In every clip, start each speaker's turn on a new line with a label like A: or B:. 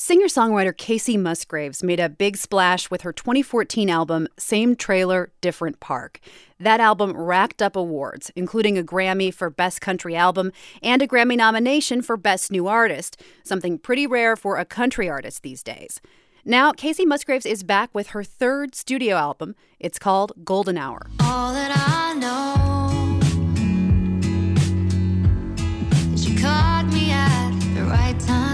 A: Singer-songwriter Kacey Musgraves made a big splash with her 2014 album, Same Trailer, Different Park. That album racked up awards, including a Grammy for Best Country Album and a Grammy nomination for Best New Artist, something pretty rare for a country artist these days. Now, Kacey Musgraves is back with her third studio album. It's called Golden Hour.
B: All that I know is you caught me at the right time.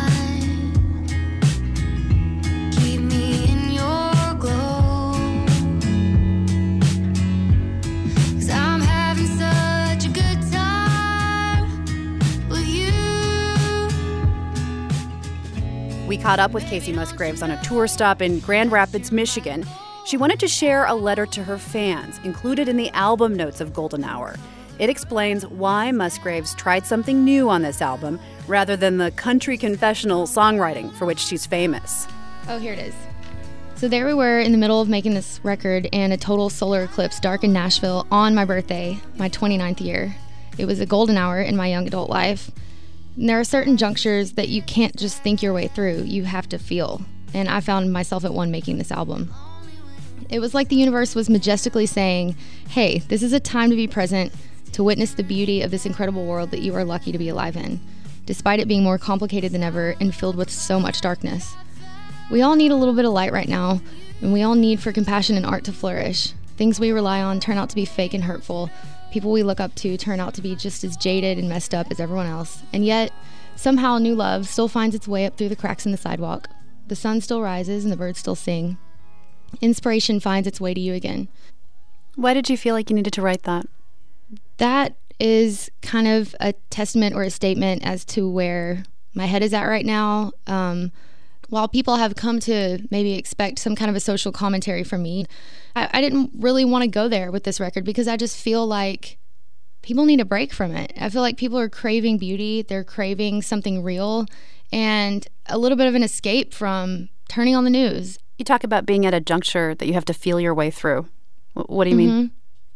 A: We caught up with Kacey Musgraves on a tour stop in Grand Rapids, Michigan. She wanted to share a letter to her fans, included in the album notes of Golden Hour. It explains why Musgraves tried something new on this album, rather than the country confessional songwriting for which she's famous.
C: Oh, here it is. So there we were in the middle of making this record, and a total solar eclipse darkened Nashville on my birthday, my 29th year. It was a golden hour in my young adult life. And there are certain junctures that you can't just think your way through. You have to feel. And I found myself at one making this album. It was like the universe was majestically saying, hey, this is a time to be present, to witness the beauty of this incredible world that you are lucky to be alive in, despite it being more complicated than ever and filled with so much darkness. We all need a little bit of light right now, and we all need for compassion and art to flourish. Things we rely on turn out to be fake and hurtful. People we look up to turn out to be just as jaded and messed up as everyone else. And yet, somehow new love still finds its way up through the cracks in the sidewalk. The sun still rises and the birds still sing. Inspiration finds its way to you again.
A: Why did you feel like you needed to write that?
C: That is kind of a testament or a statement as to where my head is at right now. While people have come to maybe expect some kind of a social commentary from me, I didn't really want to go there with this record because I just feel like people need a break from it. I feel like people are craving beauty, they're craving something real, and a little bit of an escape from turning on the news.
A: You talk about being at a juncture that you have to feel your way through. What do you mean?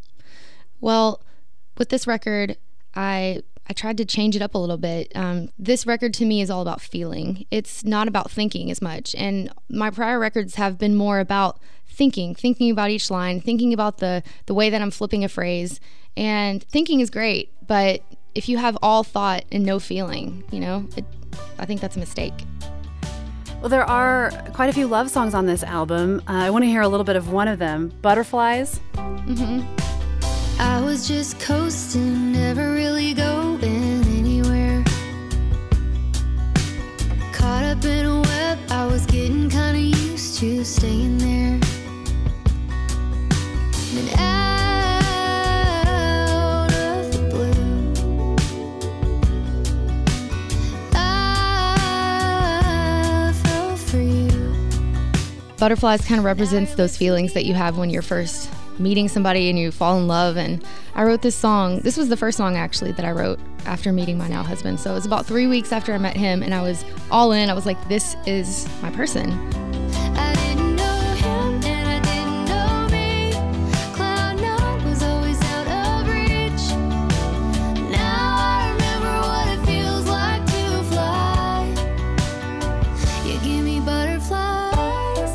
C: Well, with this record, I tried to change it up a little bit. This record to me is all about feeling. It's not about thinking as much. And my prior records have been more about thinking about each line, thinking about the way that I'm flipping a phrase. And thinking is great, but if you have all thought and no feeling, I think that's a mistake.
A: Well, there are quite a few love songs on this album. I want to hear a little bit of one of them, Butterflies.
B: I was just coasting, never really going anywhere. Caught up in a web, I was getting kinda used to staying there. And out of the blue, I fell for you.
C: Butterflies kind of represents those feelings that you have when you're first meeting somebody and you fall in love. And I wrote this song. This was the first song actually that I wrote after meeting my now husband. So it was about 3 weeks after I met him, and I was all in. I was like, this is my person.
B: I didn't know him and I didn't know me. Cloud nine was always out of reach. Now I remember what it feels like to fly. You give me butterflies.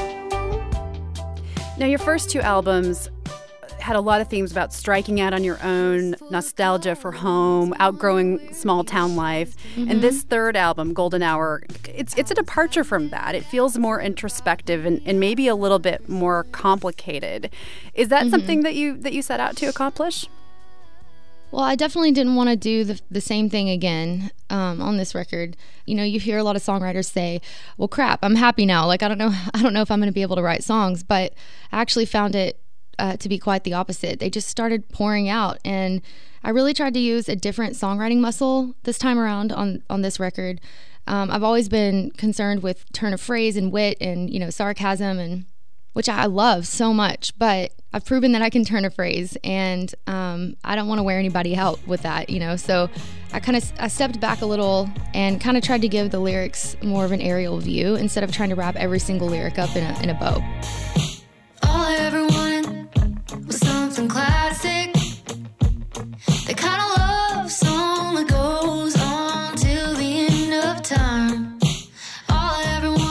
A: Now, your first two albums had a lot of themes about striking out on your own, nostalgia for home, outgrowing small-town life. And this third album, Golden Hour, it's a departure from that. It feels more introspective and maybe a little bit more complicated. Is that something that you set out to accomplish?
C: Well, I definitely didn't want to do the same thing again on this record. You hear a lot of songwriters say, well, crap, I'm happy now. Like, I don't know if I'm going to be able to write songs, but I actually found it to be quite the opposite. They just started pouring out, and I really tried to use a different songwriting muscle this time around on this record. I've always been concerned with turn of phrase and wit and, sarcasm, and which I love so much, but I've proven that I can turn a phrase, and I don't want to wear anybody out with that, So I stepped back a little and kind of tried to give the lyrics more of an aerial view instead of trying to wrap every single lyric up in a bow.
B: All I ever wanted was something classic, the kind of love song that goes on till the end of time. All I ever wanted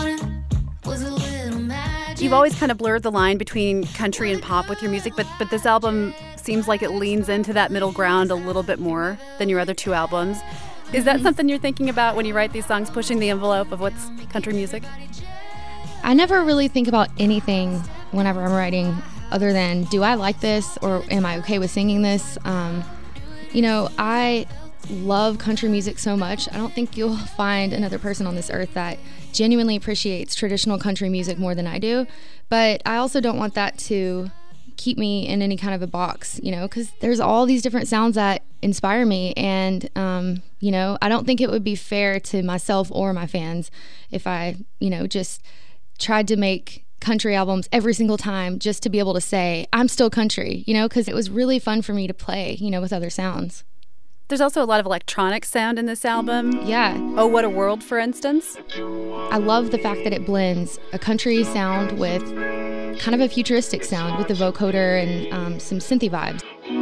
A: You've always kind of blurred the line between country and pop with your music, but this album seems like it leans into that middle ground a little bit more than your other two albums. Is that something you're thinking about when you write these songs, pushing the envelope of what's country music?
C: I never really think about anything whenever I'm writing other than, do I like this or am I okay with singing this? I love country music so much. I don't think you'll find another person on this earth that genuinely appreciates traditional country music more than I do. But I also don't want that to keep me in any kind of a box, because there's all these different sounds that inspire me. And, I don't think it would be fair to myself or my fans if I, just tried to make country albums every single time just to be able to say, I'm still country, because it was really fun for me to play, with other sounds.
A: There's also a lot of electronic sound in this album.
C: Yeah.
A: Oh, What a World, for instance.
C: I love the fact that it blends a country sound with kind of a futuristic sound with the vocoder and some synthy vibes.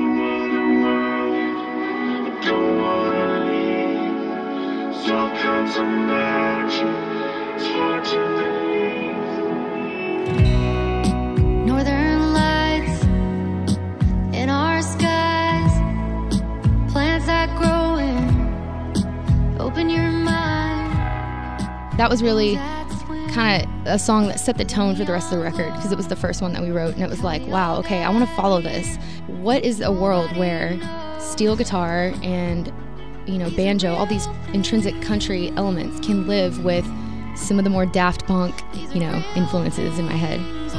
B: Northern lights in our skies, plants that grow in, open your mind.
C: That was really kind of a song that set the tone for the rest of the record, because it was the first one that we wrote, and it was like, wow, okay, I want to follow this. What is a world where steel guitar and banjo, all these intrinsic country elements can live with some of the more Daft Punk, influences in my head.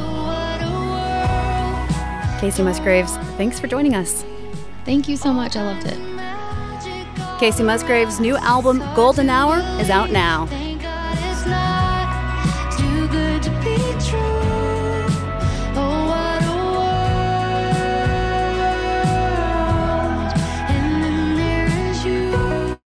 A: Kacey Musgraves, thanks for joining us.
C: Thank you so much. I loved it.
A: Kacey Musgraves' new album, Golden Hour, is out now.